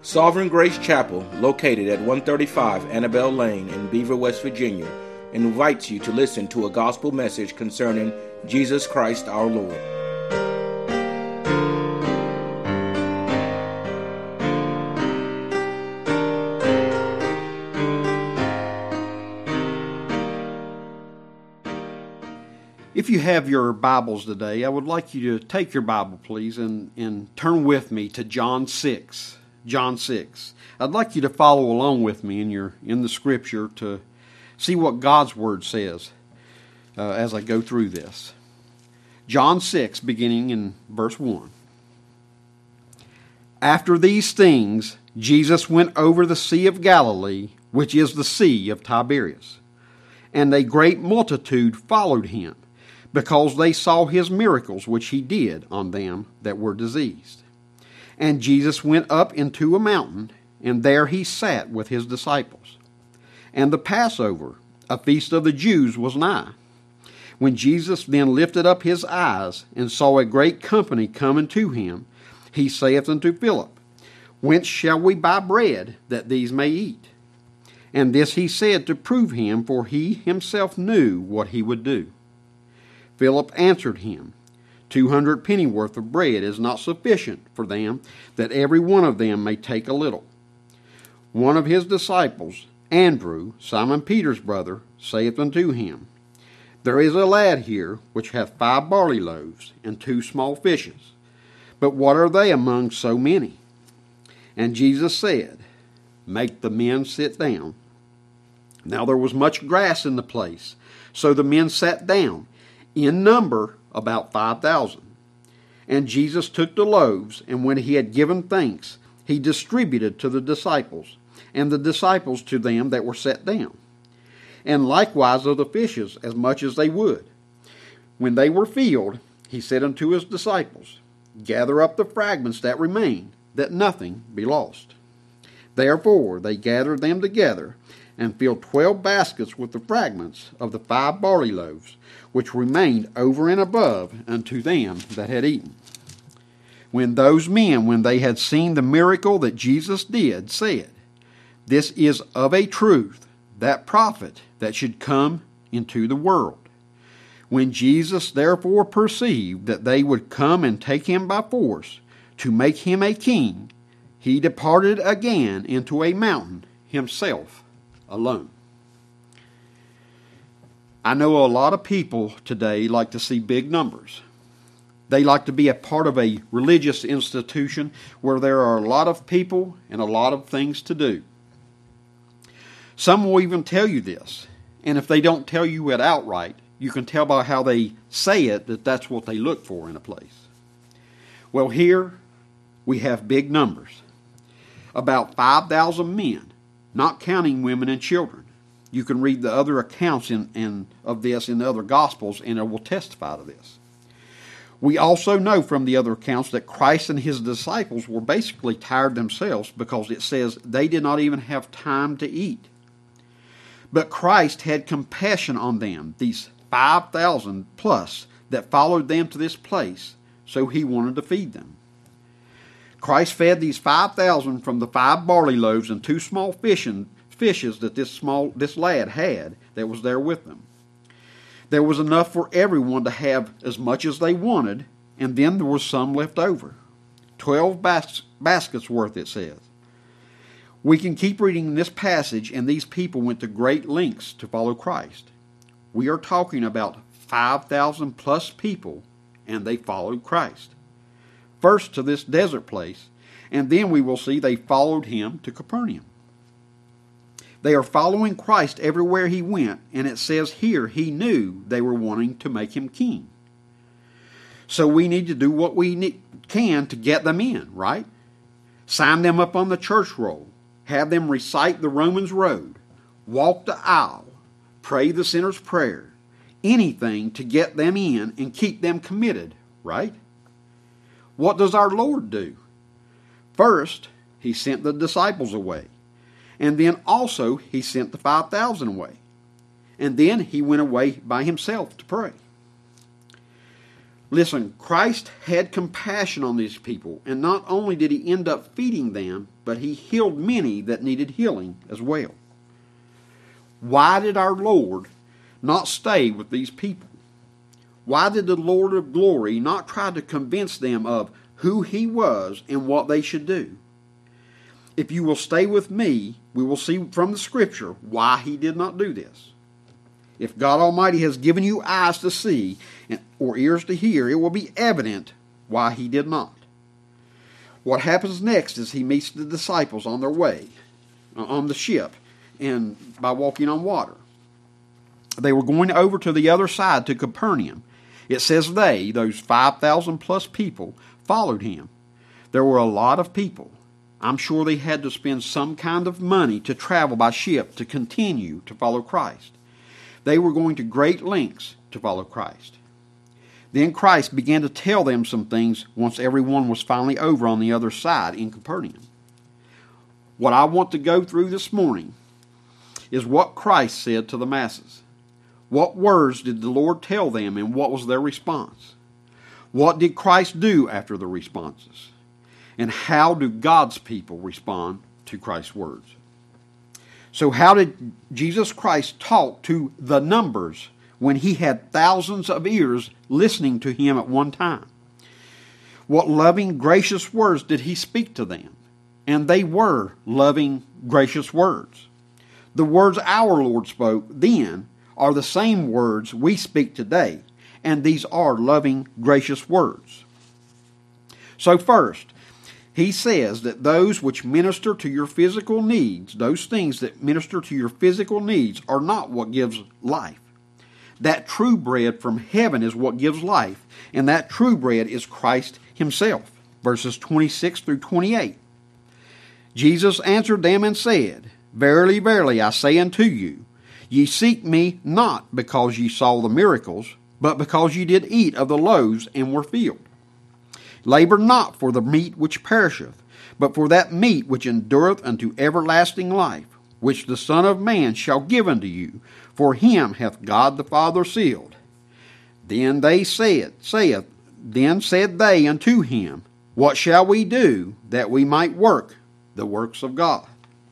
Sovereign Grace Chapel, located at 135 Annabelle Lane in Beaver, West Virginia, invites you to listen to a gospel message concerning Jesus Christ our Lord. If you have your Bibles today, I would like you to take your Bible, please, and turn with me to John 6. John 6. I'd like you to follow along with me in the Scripture to see what God's Word says as I go through this. John 6, beginning in verse 1. After these things, Jesus went over the Sea of Galilee, which is the Sea of Tiberias. And a great multitude followed him, because they saw his miracles which he did on them that were diseased. And Jesus went up into a mountain, and there he sat with his disciples. And the Passover, a feast of the Jews, was nigh. When Jesus then lifted up his eyes, and saw a great company coming to him, he saith unto Philip, Whence shall we buy bread, that these may eat? And this he said to prove him, for he himself knew what he would do. Philip answered him, 200 pennyworth of bread is not sufficient for them, that every one of them may take a little. One of his disciples, Andrew, Simon Peter's brother, saith unto him, There is a lad here which hath 5 barley loaves and 2 small fishes. But what are they among so many? And Jesus said, Make the men sit down. Now there was much grass in the place, so the men sat down, in number about 5,000. And Jesus took the loaves, and when he had given thanks, he distributed to the disciples, and the disciples to them that were set down. And likewise of the fishes, as much as they would. When they were filled, he said unto his disciples, Gather up the fragments that remain, that nothing be lost. Therefore they gathered them together, and filled 12 baskets with the fragments of the 5 barley loaves, which remained over and above unto them that had eaten. When those men, when they had seen the miracle that Jesus did, said, This is of a truth that prophet that should come into the world. When Jesus therefore perceived that they would come and take him by force, to make him a king, he departed again into a mountain himself alone. I know a lot of people today like to see big numbers. They like to be a part of a religious institution where there are a lot of people and a lot of things to do. Some will even tell you this, and if they don't tell you it outright, you can tell by how they say it that that's what they look for in a place. Well, here we have big numbers. About 5,000 men, not counting women and children. You can read the other accounts of this in the other Gospels, and it will testify to this. We also know from the other accounts that Christ and his disciples were basically tired themselves, because it says they did not even have time to eat. But Christ had compassion on them, these 5,000 plus that followed them to this place, so he wanted to feed them. Christ fed these 5,000 from the 5 barley loaves and 2 small fishes that this lad had that was there with them. There was enough for everyone to have as much as they wanted, and then there was some left over. 12 baskets worth, it says. We can keep reading this passage, and these people went to great lengths to follow Christ. We are talking about 5,000 plus people, and they followed Christ. First to this desert place, and then we will see they followed him to Capernaum. They are following Christ everywhere he went, and it says here he knew they were wanting to make him king. So we need to do what we can to get them in, right? Sign them up on the church roll, have them recite the Romans Road, walk the aisle, pray the sinner's prayer, anything to get them in and keep them committed, right? What does our Lord do? First, he sent the disciples away. And then also he sent the 5,000 away. And then he went away by himself to pray. Listen, Christ had compassion on these people, and not only did he end up feeding them, but he healed many that needed healing as well. Why did our Lord not stay with these people? Why did the Lord of glory not try to convince them of who he was and what they should do? If you will stay with me, we will see from the scripture why he did not do this. If God Almighty has given you eyes to see or ears to hear, it will be evident why he did not. What happens next is he meets the disciples on their way, on the ship, and by walking on water. They were going over to the other side to Capernaum. It says those 5,000 plus people, followed him. There were a lot of people. I'm sure they had to spend some kind of money to travel by ship to continue to follow Christ. They were going to great lengths to follow Christ. Then Christ began to tell them some things once everyone was finally over on the other side in Capernaum. What I want to go through this morning is what Christ said to the masses. What words did the Lord tell them, and what was their response? What did Christ do after the responses? And how do God's people respond to Christ's words? So how did Jesus Christ talk to the numbers when he had thousands of ears listening to him at one time? What loving, gracious words did he speak to them? And they were loving, gracious words. The words our Lord spoke then are the same words we speak today, and these are loving, gracious words. So first, he says that those which minister to your physical needs, those things that minister to your physical needs, are not what gives life. That true bread from heaven is what gives life, and that true bread is Christ himself. Verses 26 through 28. Jesus answered them and said, Verily, verily, I say unto you, ye seek me not because ye saw the miracles, but because ye did eat of the loaves and were filled. Labor not for the meat which perisheth, but for that meat which endureth unto everlasting life, which the Son of Man shall give unto you, for him hath God the Father sealed. Then said they unto him, What shall we do that we might work the works of God?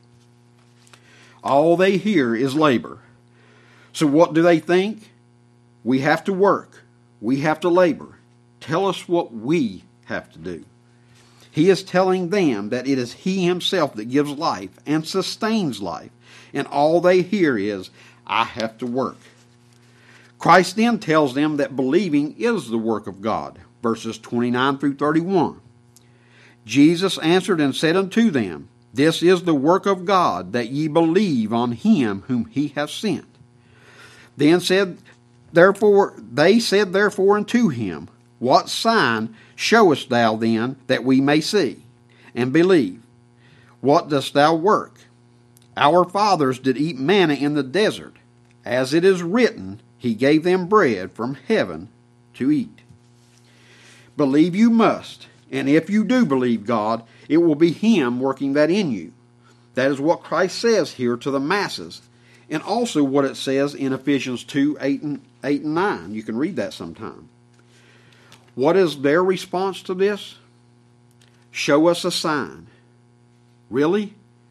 All they hear is labor. So what do they think? We have to work. We have to labor. Tell us what we have to do. He is telling them that it is he himself that gives life and sustains life, and all they hear is, I have to work. Christ then tells them that believing is the work of God, verses 29 through 31. Jesus answered and said unto them, This is the work of God, that ye believe on him whom he hath sent. They said therefore unto him, What sign showest thou then, that we may see and believe? What dost thou work? Our fathers did eat manna in the desert. As it is written, he gave them bread from heaven to eat. Believe you must, and if you do believe God, it will be him working that in you. That is what Christ says here to the masses, and also what it says in Ephesians 2, 8 and 9. You can read that sometime. What is their response to this? Show us a sign. Really?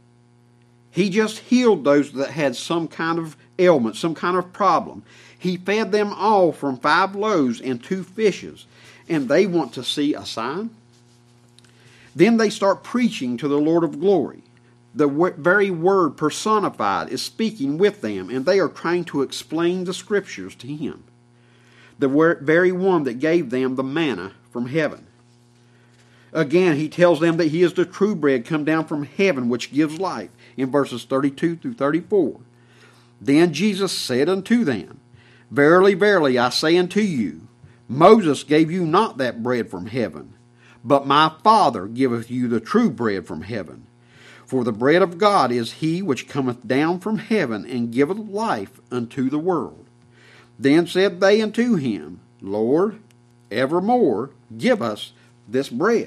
He just healed those that had some kind of ailment, some kind of problem. He fed them all from 5 loaves and 2 fishes, and they want to see a sign? Then they start preaching to the Lord of glory. The very word personified is speaking with them, and they are trying to explain the scriptures to him. The very one that gave them the manna from heaven. Again, he tells them that he is the true bread come down from heaven, which gives life, in verses 32 through 34. Then Jesus said unto them, Verily, verily, I say unto you, Moses gave you not that bread from heaven, but my Father giveth you the true bread from heaven. For the bread of God is he which cometh down from heaven, and giveth life unto the world. Then said they unto him, Lord, evermore give us this bread.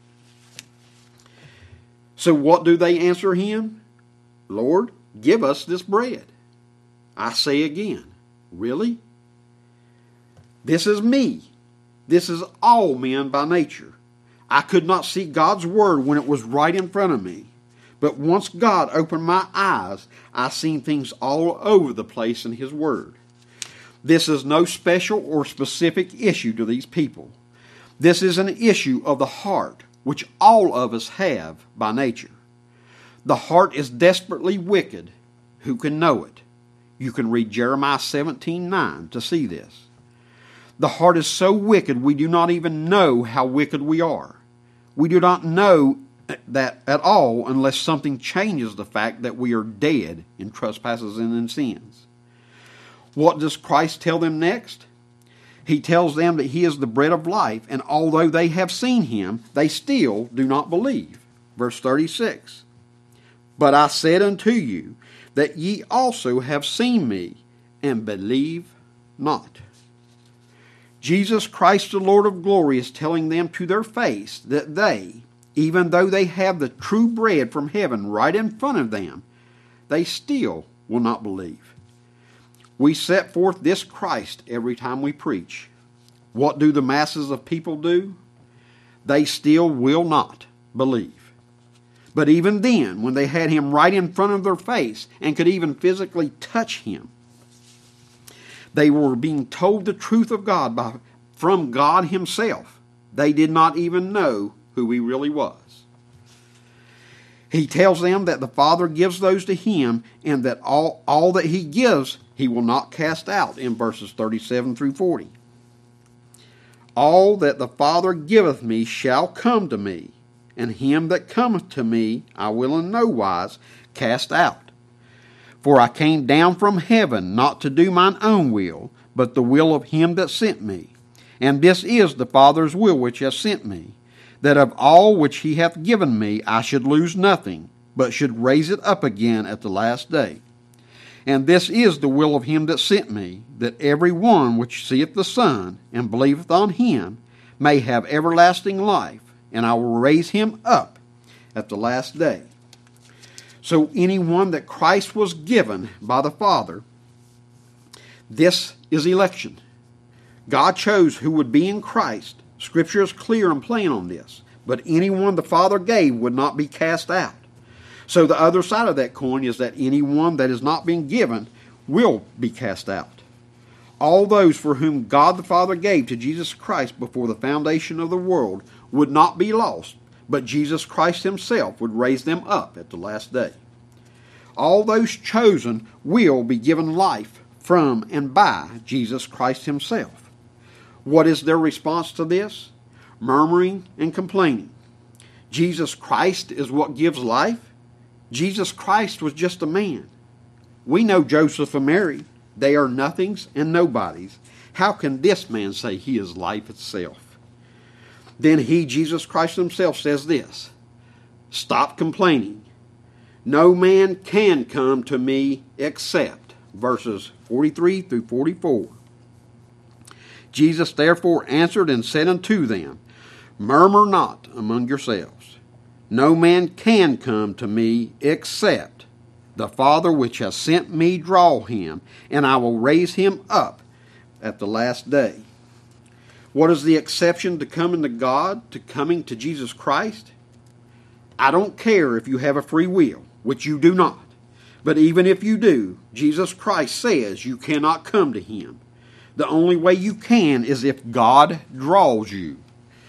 So what do they answer him? Lord, give us this bread. I say again, really? This is me. This is all men by nature. I could not see God's Word when it was right in front of me. But once God opened my eyes, I seen things all over the place in His Word. This is no special or specific issue to these people. This is an issue of the heart, which all of us have by nature. The heart is desperately wicked. Who can know it? You can read Jeremiah 17:9 to see this. The heart is so wicked we do not even know how wicked we are. We do not know that at all unless something changes the fact that we are dead in trespasses and in sins. What does Christ tell them next? He tells them that He is the bread of life, and although they have seen Him, they still do not believe. Verse 36. But I said unto you that ye also have seen me, and believe not. Jesus Christ, the Lord of glory, is telling them to their face that they, even though they have the true bread from heaven right in front of them, they still will not believe. We set forth this Christ every time we preach. What do the masses of people do? They still will not believe. But even then, when they had Him right in front of their face and could even physically touch Him, they were being told the truth of God from God Himself. They did not even know who He really was. He tells them that the Father gives those to Him, and that all that He gives He will not cast out in verses 37 through 40. All that the Father giveth me shall come to me, and him that cometh to me I will in no wise cast out. For I came down from heaven not to do mine own will, but the will of Him that sent me. And this is the Father's will which hath sent me, that of all which He hath given me I should lose nothing, but should raise it up again at the last day. And this is the will of Him that sent me, that every one which seeth the Son, and believeth on Him, may have everlasting life, and I will raise him up at the last day. So anyone that Christ was given by the Father, this is election. God chose who would be in Christ. Scripture is clear and plain on this. But anyone the Father gave would not be cast out. So the other side of that coin is that anyone that is not being given will be cast out. All those for whom God the Father gave to Jesus Christ before the foundation of the world would not be lost, but Jesus Christ Himself would raise them up at the last day. All those chosen will be given life from and by Jesus Christ Himself. What is their response to this? Murmuring and complaining. Jesus Christ is what gives life? Jesus Christ was just a man. We know Joseph and Mary. They are nothings and nobodies. How can this man say he is life itself? Then He, Jesus Christ Himself, says this: stop complaining. No man can come to me except, verses 43 through 44. Jesus therefore answered and said unto them, murmur not among yourselves. No man can come to me except the Father which has sent me draw him, and I will raise him up at the last day. What is the exception to coming to God, to coming to Jesus Christ? I don't care if you have a free will, which you do not. But even if you do, Jesus Christ says you cannot come to Him. The only way you can is if God draws you.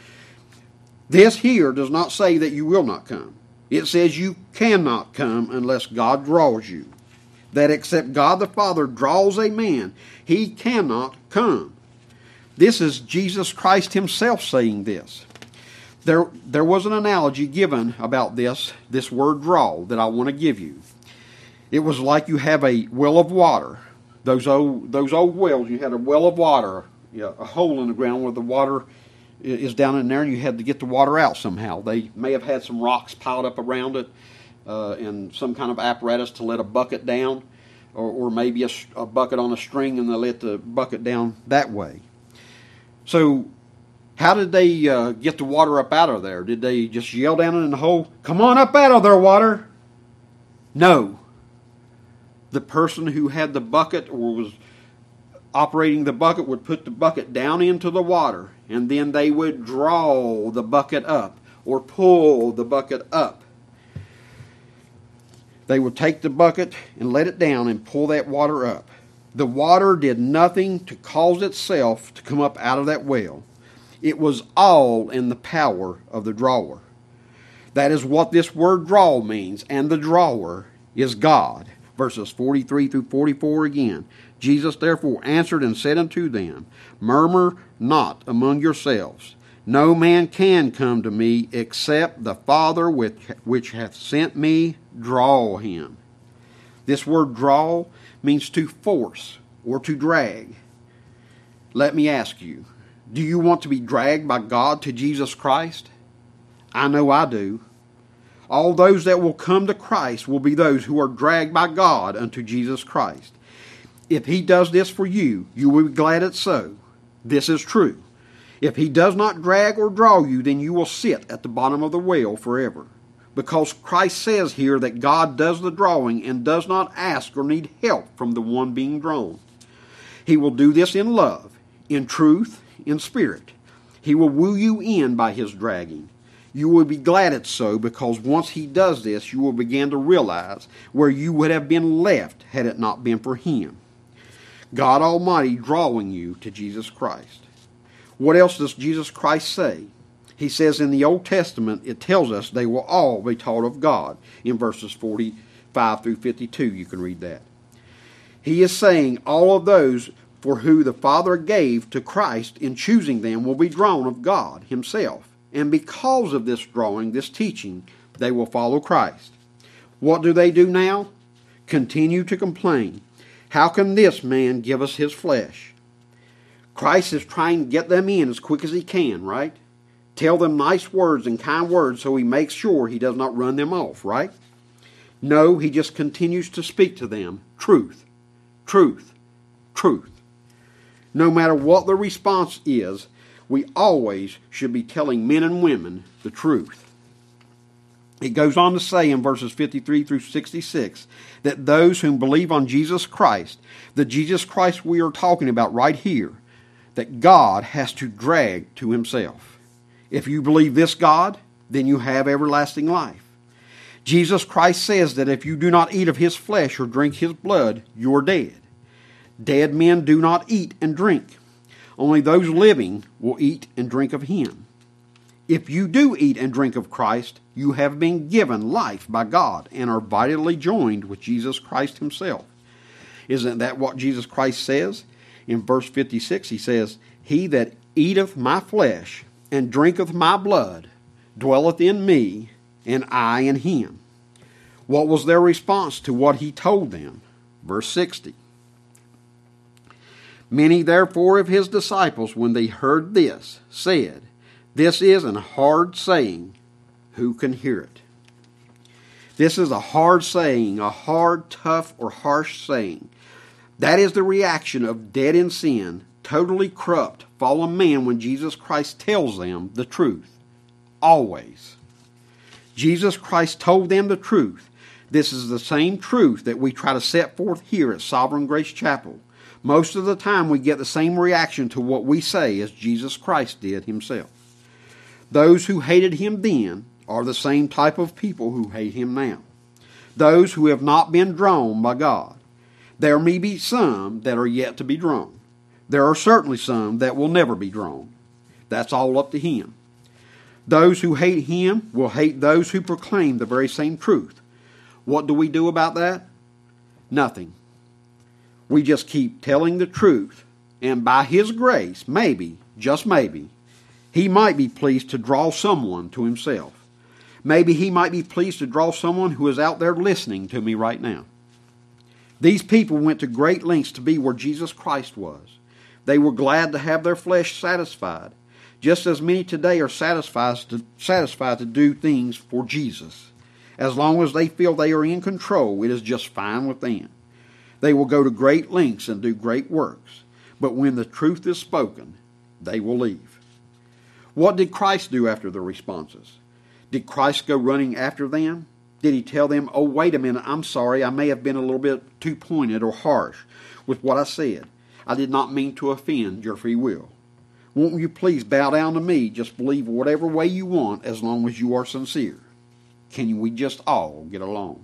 This here does not say that you will not come. It says you cannot come unless God draws you. That except God the Father draws a man, he cannot come. This is Jesus Christ Himself saying this. There was an analogy given about this word draw that I want to give you. It was like you have a well of water. Those old wells, you had a well of water, a hole in the ground where the water is down in there, and you had to get the water out somehow. They may have had some rocks piled up around it and some kind of apparatus to let a bucket down, or maybe a bucket on a string, and they let the bucket down that way. So how did they get the water up out of there? Did they just yell down in the hole, "Come on up out of there, water"? No. The person who had the bucket or was operating the bucket would put the bucket down into the water, and then they would draw the bucket up or pull the bucket up. They would take the bucket and let it down and pull that water up. The water did nothing to cause itself to come up out of that well. It was all in the power of the drawer. That is what this word draw means, and the drawer is God. Verses 43 through 44 again. Jesus therefore answered and said unto them, Murmur not among yourselves. No man can come to me except the Father which hath sent me draw him. This word draw means to force or to drag. Let me ask you, do you want to be dragged by God to Jesus Christ? I know I do. All those that will come to Christ will be those who are dragged by God unto Jesus Christ. If He does this for you, you will be glad it's so. This is true. If He does not drag or draw you, then you will sit at the bottom of the well forever. Because Christ says here that God does the drawing and does not ask or need help from the one being drawn. He will do this in love, in truth, in spirit. He will woo you in by His dragging. You will be glad it's so, because once He does this, you will begin to realize where you would have been left had it not been for Him. God Almighty drawing you to Jesus Christ. What else does Jesus Christ say? He says in the Old Testament, it tells us they will all be taught of God. In verses 45 through 52, you can read that. He is saying all of those for who the Father gave to Christ in choosing them will be drawn of God Himself. And because of this drawing, this teaching, they will follow Christ. What do they do now? Continue to complain. How can this man give us his flesh? Christ is trying to get them in as quick as He can, right? Tell them nice words and kind words so He makes sure He does not run them off, right? No, He just continues to speak to them truth, truth, truth. No matter what the response is, we always should be telling men and women the truth. It goes on to say in verses 53 through 66 that those whom believe on Jesus Christ, the Jesus Christ we are talking about right here, that God has to drag to Himself. If you believe this God, then you have everlasting life. Jesus Christ says that if you do not eat of His flesh or drink His blood, you are dead. Dead men do not eat and drink. Only those living will eat and drink of Him. If you do eat and drink of Christ, you have been given life by God and are vitally joined with Jesus Christ Himself. Isn't that what Jesus Christ says? In verse 56, He says, He that eateth my flesh and drinketh my blood dwelleth in me, and I in him. What was their response to what He told them? Verse 60. Many therefore of His disciples, when they heard this, said, This is an hard saying. Who can hear it? This is a hard saying, a hard, tough, or harsh saying. That is the reaction of dead in sin, totally corrupt, fallen man when Jesus Christ tells them the truth. Always. Jesus Christ told them the truth. This is the same truth that we try to set forth here at Sovereign Grace Chapel. Most of the time we get the same reaction to what we say as Jesus Christ did Himself. Those who hated Him then are the same type of people who hate Him now. Those who have not been drawn by God. There may be some that are yet to be drawn. There are certainly some that will never be drawn. That's all up to Him. Those who hate Him will hate those who proclaim the very same truth. What do we do about that? Nothing. We just keep telling the truth, and by His grace, maybe, just maybe, He might be pleased to draw someone to Himself. Maybe He might be pleased to draw someone who is out there listening to me right now. These people went to great lengths to be where Jesus Christ was. They were glad to have their flesh satisfied, just as many today are satisfied to do things for Jesus. As long as they feel they are in control, it is just fine with them. They will go to great lengths and do great works, but when the truth is spoken, they will leave. What did Christ do after the responses? Did Christ go running after them? Did He tell them, oh, wait a minute, I'm sorry, I may have been a little bit too pointed or harsh with what I said. I did not mean to offend your free will. Won't you please bow down to me? Just believe whatever way you want as long as you are sincere. Can we just all get along?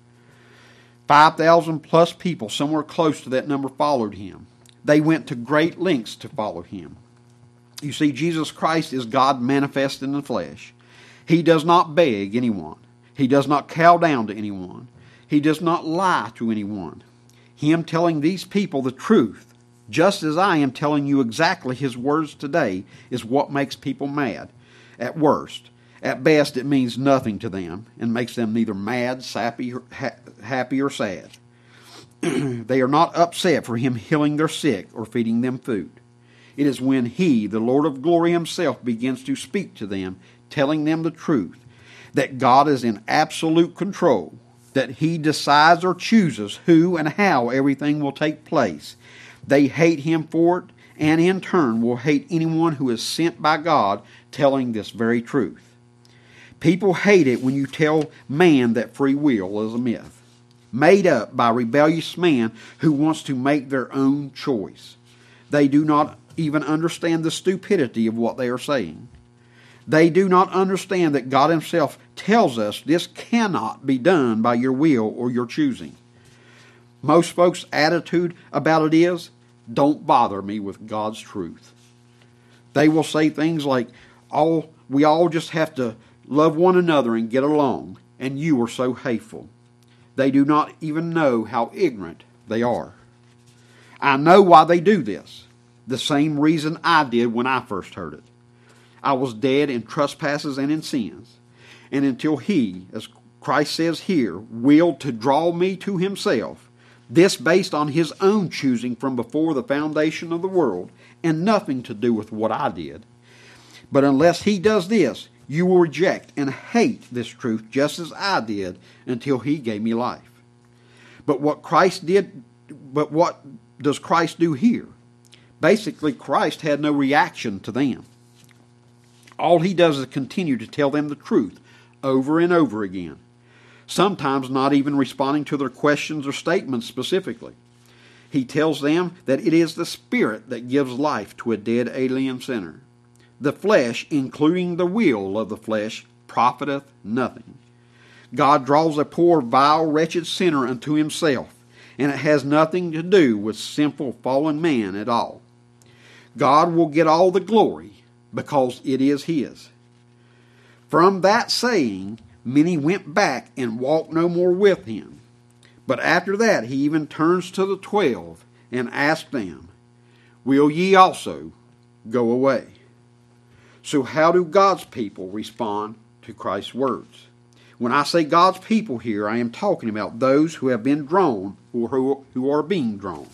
5,000 plus people, somewhere close to that number, followed him. They went to great lengths to follow him. You see, Jesus Christ is God manifest in the flesh. He does not beg anyone. He does not cow down to anyone. He does not lie to anyone. Him telling these people the truth, just as I am telling you exactly his words today, is what makes people mad, at worst. At best, it means nothing to them and makes them neither mad, sappy, happy, or sad. They are not upset for him healing their sick or feeding them food. It is when he, the Lord of glory himself, begins to speak to them, telling them the truth, that God is in absolute control, that he decides or chooses who and how everything will take place. They hate him for it, and in turn will hate anyone who is sent by God telling this very truth. People hate it when you tell man that free will is a myth, made up by rebellious man who wants to make their own choice. They do not even understand the stupidity of what they are saying. They do not understand that God himself tells us this cannot be done by your will or your choosing. Most folks' attitude about it is, don't bother me with God's truth. They will say things like, we all just have to love one another and get along, and you are so hateful. They do not even know how ignorant they are. I know why they do this. The same reason I did when I first heard it. I was dead in trespasses and in sins. And until he, as Christ says here, willed to draw me to himself, this based on his own choosing from before the foundation of the world, and nothing to do with what I did. But unless he does this, you will reject and hate this truth just as I did until he gave me life. But what does Christ do here? Basically, Christ had no reaction to them. All he does is continue to tell them the truth over and over again, sometimes not even responding to their questions or statements specifically. He tells them that it is the Spirit that gives life to a dead alien sinner. The flesh, including the will of the flesh, profiteth nothing. God draws a poor, vile, wretched sinner unto himself, and it has nothing to do with sinful, fallen man at all. God will get all the glory because it is his. From that saying, many went back and walked no more with him. But after that he even turns to the 12 and asks them, will ye also go away? So how do God's people respond to Christ's words? When I say God's people here, I am talking about those who have been drawn or who are being drawn.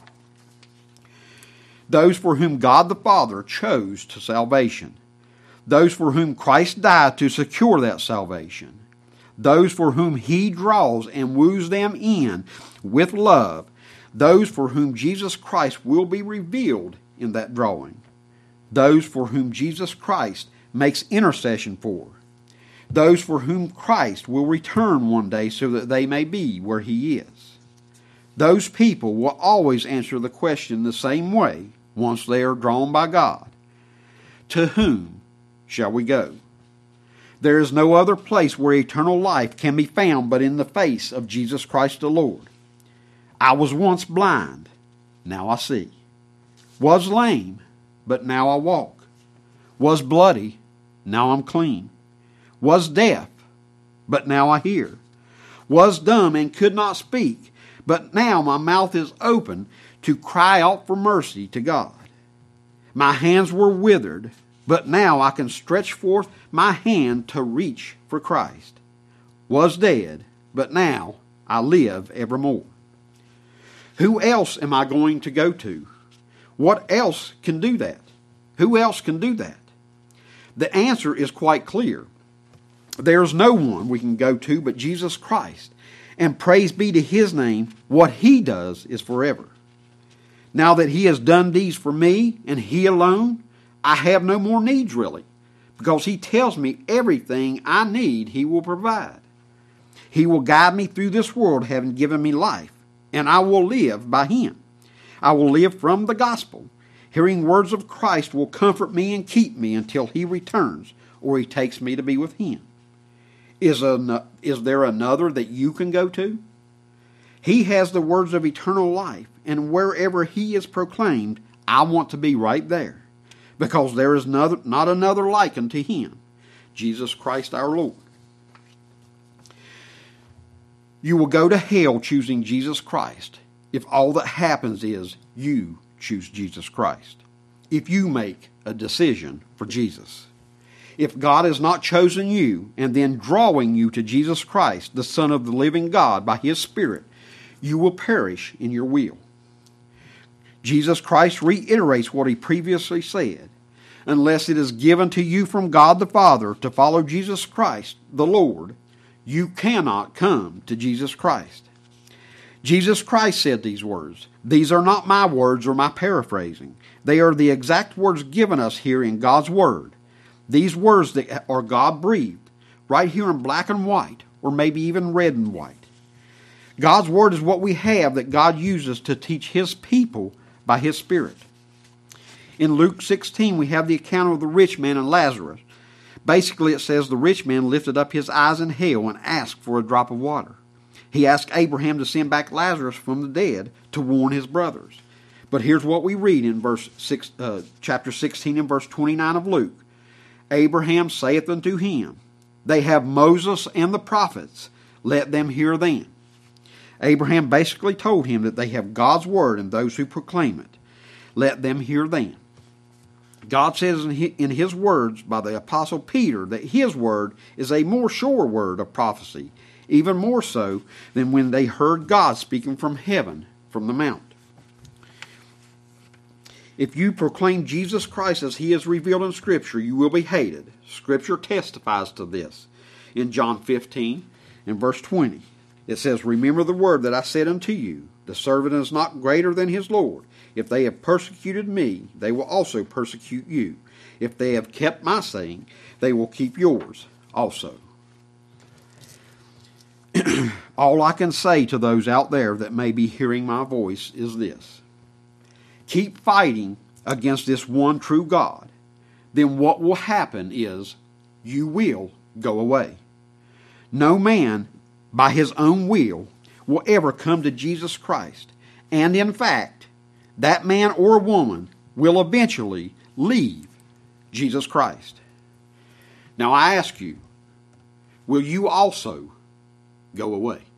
Those for whom God the Father chose to salvation. Those for whom Christ died to secure that salvation. Those for whom he draws and woos them in with love. Those for whom Jesus Christ will be revealed in that drawing. Those for whom Jesus Christ makes intercession for. Those for whom Christ will return one day so that they may be where he is. Those people will always answer the question the same way once they are drawn by God. To whom shall we go? There is no other place where eternal life can be found but in the face of Jesus Christ the Lord. I was once blind, now I see. Was lame, but now I walk. Was bloody, now I'm clean. Was deaf, but now I hear. Was dumb and could not speak, but now my mouth is open to cry out for mercy to God. My hands were withered, but now I can stretch forth my hand to reach for Christ. Was dead, but now I live evermore. Who else am I going to go to? What else can do that? Who else can do that? The answer is quite clear. There's no one we can go to but Jesus Christ. And praise be to his name, what he does is forever. Now that he has done these for me and he alone, I have no more needs really, because he tells me everything I need he will provide. He will guide me through this world having given me life, and I will live by him. I will live from the gospel. Hearing words of Christ will comfort me and keep me until he returns or he takes me to be with him. Is there another that you can go to? He has the words of eternal life, and wherever he is proclaimed, I want to be right there, because there is not another like unto him, Jesus Christ our Lord. You will go to hell choosing Jesus Christ if all that happens is you choose Jesus Christ, if you make a decision for Jesus. If God has not chosen you and then drawing you to Jesus Christ, the Son of the living God, by his Spirit, you will perish in your will. Jesus Christ reiterates what he previously said. Unless it is given to you from God the Father to follow Jesus Christ, the Lord, you cannot come to Jesus Christ. Jesus Christ said these words. These are not my words or my paraphrasing. They are the exact words given us here in God's Word. These words that are God-breathed, right here in black and white, or maybe even red and white. God's Word is what we have that God uses to teach his people by his Spirit. In Luke 16, we have the account of the rich man and Lazarus. Basically, it says the rich man lifted up his eyes in hell and asked for a drop of water. He asked Abraham to send back Lazarus from the dead to warn his brothers. But here's what we read in chapter 16 and verse 29 of Luke. Abraham saith unto him, They have Moses and the prophets, let them hear them. Abraham basically told him that they have God's word and those who proclaim it. Let them hear them. God says in his words by the Apostle Peter that his word is a more sure word of prophecy, even more so than when they heard God speaking from heaven, from the mount. If you proclaim Jesus Christ as he is revealed in Scripture, you will be hated. Scripture testifies to this. In John 15 and verse 20, it says, Remember the word that I said unto you, the servant is not greater than his Lord. If they have persecuted me, they will also persecute you. If they have kept my saying, they will keep yours also. All I can say to those out there that may be hearing my voice is this. Keep fighting against this one true God. Then what will happen is you will go away. No man, by his own will ever come to Jesus Christ. And in fact, that man or woman will eventually leave Jesus Christ. Now I ask you, will you also go away?